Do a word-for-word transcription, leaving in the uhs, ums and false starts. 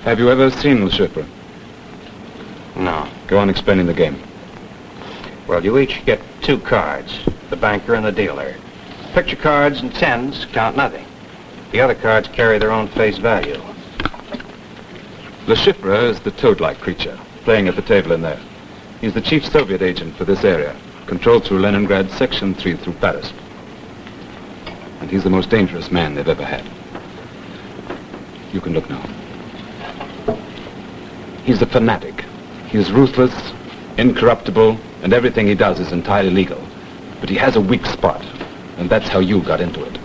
Have you ever seen Le Chiffre? No. Go on explaining the game. Well, you each get two cards, the banker and the dealer. Picture cards and tens count nothing. The other cards carry their own face value. Le Chiffre is the toad-like creature, playing at the table in there. He's the chief Soviet agent for this area, controlled through Leningrad, Section three through Paris. And he's the most dangerous man they've ever had. You can look now. He's a fanatic. He's ruthless, incorruptible, and everything he does is entirely legal. But he has a weak spot, and that's how you got into it.